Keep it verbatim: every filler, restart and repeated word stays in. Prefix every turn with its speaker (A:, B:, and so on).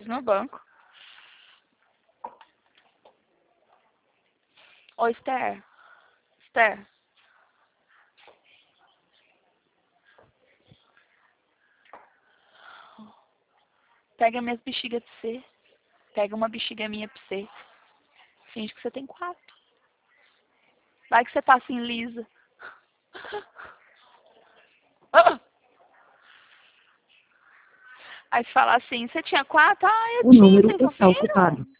A: no banco. Ô, Esther. Esther. Pega minhas bexigas pra você. Pega uma bexiga minha pra você. Finge que você tem quatro. Vai que você tá assim, lisa. Aí você fala assim, você tinha quatro? Ah, eu
B: O
A: tinha,
B: número
A: vocês não
B: está
A: viram?
B: ocupado.